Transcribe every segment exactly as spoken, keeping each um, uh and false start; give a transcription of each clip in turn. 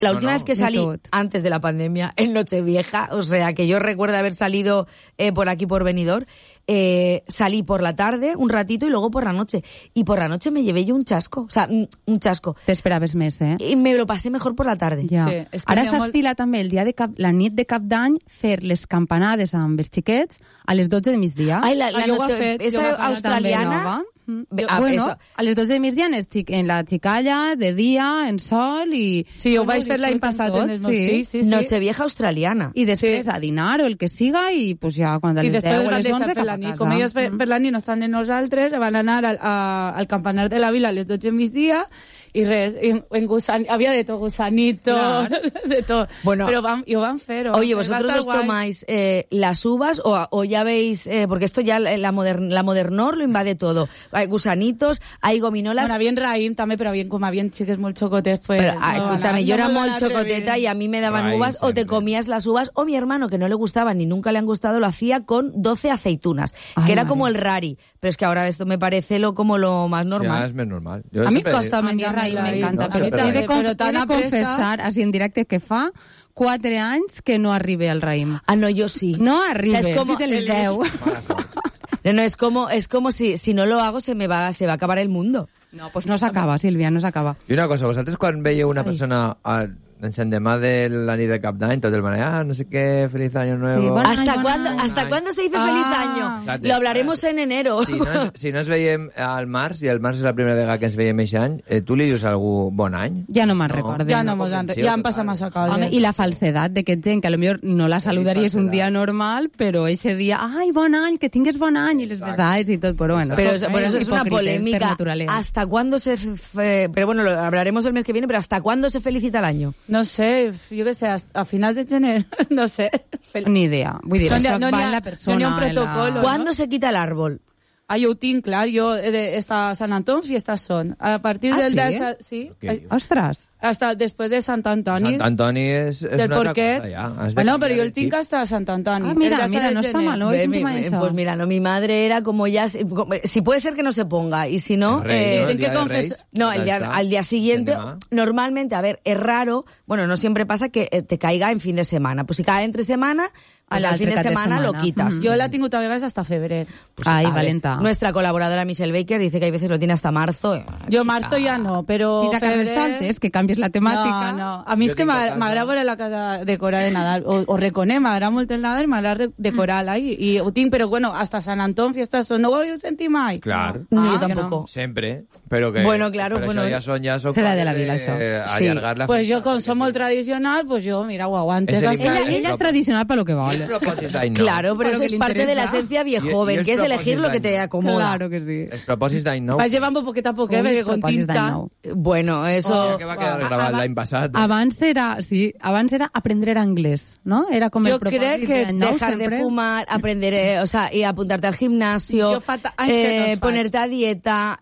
La no, última no. vez que salí, antes de la pandemia, en Nochevieja, o sea, que yo recuerdo haber salido eh, por aquí, por Benidorm, eh, salí por la tarde un ratito y luego por la noche. Y por la noche me llevé yo un chasco, o sea, un chasco. T'esperaves més, eh? I me lo passé mejor por la tarde. Ja. Sí, és que Ara hi ha s'estila molt... també el dia de cap, la nit de cap d'any fer les campanades amb els xiquets a les dotze de migdia. Ai, la, la Ah, jo ho noche, he fet, esa jo ho he fet australiana... també, Bé, Jo, ah, bueno, eso. a les dotze de migdia en, xic, en la xicalla, de dia, en sol i... Sí, ho bueno, vaig fer l'any disfruten passat tot, en els meus sí. fills, sí, sí. Nochevieja australiana. I després Sí. a dinar o el que siga i pues, ja quan a I les després deu o van les deixar onze per cap la a nit. casa. Com ells per, per la nit no estan de nosaltres, van anar al, a, al campanar de la vila a les dotze de migdia i res, en, en gusan, havia de tot, gusanito, Claro. de tot. Bueno, Pero van, y van fero. Oye, Va a ¿vosotros estar os guay. tomáis eh, las uvas o, o ya veis, eh, porque esto ya la, modern, la modernor lo invade todo? Hay gusanitos, hay gominolas... Bueno, havien raïm també, però havien, com havien xiques molt xocotes, pues... Pero, ah, no, escúchame, no, yo no era me muy van a chocoteta atrever. y a mí me daban Raíz uvas o te siempre. comías las uvas, o mi hermano, que no le gustaban ni nunca le han gustado, lo hacía con doce aceitunas, Ay, que era María. como el rari. Pero es que ahora esto me parece lo como lo más Ja, normal. és més normal. Jo A mi sempre- costa A mi menjar raïm raïm. m'encanta, no? però Sempre he de, raïm. conf Però tan he de apressa- confessar, així en directe, que fa quatre anys que no arribe al raïm. Ah, no, yo sí. No arribe, O sea, es como- te les deu. Mala sort. No, no, es como, es como si, si no lo hago se me va, se va a acabar el mundo. No, pues no s'acaba, Sílvia, no s'acaba. I una cosa, vosaltres quan veieu una persona al l'endemà de la nit de cap d'any, tot el manera, ah, no sé qué, feliz año nuevo... Sí, bueno. ¿Hasta Ay, cuándo, bueno. ¿hasta Ay. cuándo se dice Ah. feliz año? Exacte. Lo hablaremos en enero. Si no, ens- si no ens veiem al març, i el març és la primera vegada que ens veiem aquest any, eh, tu li dius a algú bon any? Ja no me'n recordo. Ja no, Una mos han, convenció ja han total. passat massa coses. Home, i la falsedat de que gent que a lo millor no la saludaries un dia normal, però ese dia, ai, bon any, que tingues bon any, i les besais i tot, però bueno. Pero, eso- eh, bueno, eso es una hipòcrites, per polémica. naturaleza. ¿Hasta cuándo se... fe- Pero bueno, lo hablaremos el mes que viene, pero ¿hasta cuándo se felicita el año? No sé, jo què sé, a finals de gener, no sé. Ni idea. Vull dir, No n'hi ha- això no n'hi va ha- en la no persona. n'hi ha un en la- protocolo. ¿no? ¿Cuándo se quita el árbol? Ah, jo ho tinc clar, jo he de, està Sant Antón, fiestas son. A partir Ah, del... sí? De, sa- sí, Ok. Ostres. hasta després de Sant Antoni. Sant Antoni és, és del una altra porquet. cosa, ja. Has de Bueno, però canviar jo el el tinc xip. hasta Sant Antoni. Ah, mira, el de mira, de no està gener. mal, no? he Ve, sentit mi- mai això. Pues mira, no, mi madre era como ya... como- Si puede ser que no se ponga, y si no... El rey, eh, ¿no? El tengo día que de confesar- Reis, No, el ya día, está. al día siguiente, Endemà. normalmente, a ver, es raro, bueno, no siempre pasa que eh, te caiga en fin de semana. Pues si cae entre semana, pues Al al fin de altre cap de semana, lo setmana. quitas. Mhm. Jo l'ha tingut a vegades hasta febrer. Pues, Ai, a ver, valenta. Nuestra colaboradora Michelle Baker dice que hay veces lo tiene hasta marzo. Eh, Jo chica. marzo ja no, però Fins a febrer... Carnestoltes, que canvies la temàtica. No, no. A mi és Jo que tinc a m'agra- casa- m'agrada veure la casa decorada de Nadal. O, o reconec, m'agrada molt el Nadal, m'agrada re- decorar-la. I, I ho tinc, però bueno, hasta Sant Antón, fiestas son. No ho heu sentit mai? Clar. No, Ah, yo que tampoco. Sempre, però que... Bueno, claro, per bueno, això ja són, ja són serà de la coses vila, això. eh, Sí. allargar la Pues jo, festa, com perquè som sí. molt tradicional, pues jo, mira, ho aguantes. Ese hasta li- Ella, ahí. ella és tradicional per lo que vol. És propòsit d'any nou. Claro, pero Para lo eso que es le parte de la interesa. esencia Y- y viejoven, el que es elegir lo que propósito te d'any. acomoda. Claro que sí. Els propòsits d'any nou. Vaig llevant poquet a poquet, Ui, perquè els con propòsits d'any tinta... nou. Bueno, eso... Que va quedar Ah, gravat aba- l'any passat. Abans era, sí, abans era aprender anglès, no? Era com Jo el propòsit crec que d'any nou, Dejar sempre. de fumar, aprender, eh, o sea, y apuntarte al gimnasio, Yo falta- ay, es que no eh, os faig. ponerte a dieta,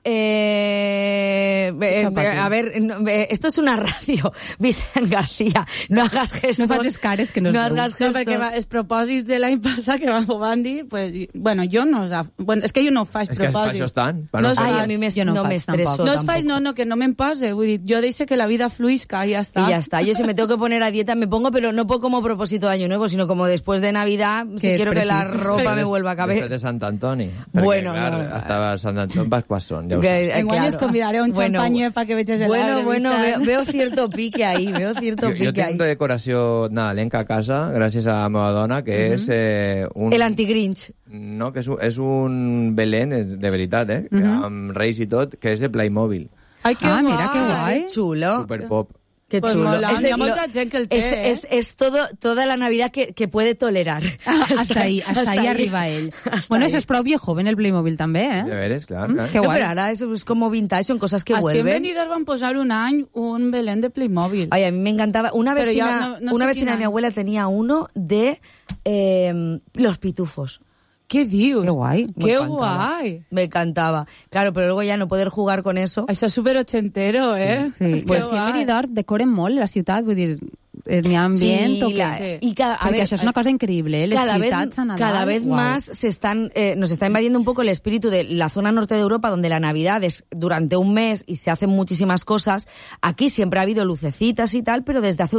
eh, eh, Eso pa' ti. a ver, no, eh, esto es una radio, Vicent García, no hagas gestos. No facis cares que no es no veu. hagas No, gestos. perquè va, els propòsits de l'any passat que ho van dir, pues, i- bueno, jo no... els ha- Bueno, és que jo no faig És que per propòsits. això estan. Per No no es fer- Ai, faig. a mi me, Jo no no, ho me faig estreso tampoc. No es faig, tampoco. no, no, que no me'n pose. Vull dir, jo deixo que la vida fluisca i ja està. Y ya está. Yo si me tengo que poner a dieta me pongo, pero no por como propósito de año nuevo, sino como después de Navidad, si Que es quiero que la preciso. ropa me Després- vuelva a després caber. de Sant Antoni. Perquè, Bueno, clar, no. hasta Sant Antoni vas quan són, ja ho Que- saps. eh, Enguany claro. os convidaré a un Bueno, champagne para que veges el Bueno, arbre, bueno, veo, Vicent. veo cierto pique ahí, veo cierto Jo, jo pique ahí. tinc decoració nadalenca a casa, gràcies a la meva dona, que és eh, un... El anti-Grinch. No, que és un, és un Belén, és de veritat, eh? Uh -huh. Amb reis i tot, que és de Playmobil. Ai, que Ah, guai. mira, que guai. Qué chulo. Superpop. Qué Pues chulo. mola. Es, Hi ha lo- molta gent que el té, es, eh? es, es todo, toda la Navidad que, que puede tolerar. Hasta ahí, hasta ahí arriba ell. Hasta Bueno, ahí. eso es prou viejo en el Playmobil també, eh? De veres, clar. Mm, clar. que No, guai. pero ahora eso es como vintage, son cosas que Així en vuelven. Benidorm van posar un any un Belén de Playmobil. Ay, a mí me encantaba. Una Pero ya vecina, no- no una sé vecina quién de mi hay. abuela tenía uno de eh, los pitufos. Què dius? Que guai. Me Que encantaba. guai. Me encantaba. Claro, pero luego ya no poder jugar con eso. Això és super ochentero, eh? Sí, Que pues sí, en guai. Benidorm decoren molt la ciutat, vull dir, n'hi ha ambient sí, o què? la, Sí. i cada, a Perquè ver, això és una cosa increïble, ¿eh? Les cada vez, ciutats a Nadal. cada vez guau. más se están, eh, nos está invadiendo un poco el espíritu de la zona norte de Europa, donde la Navidad es durante un mes y se hacen muchísimas cosas. Aquí siempre ha habido lucecitas y tal, pero desde hace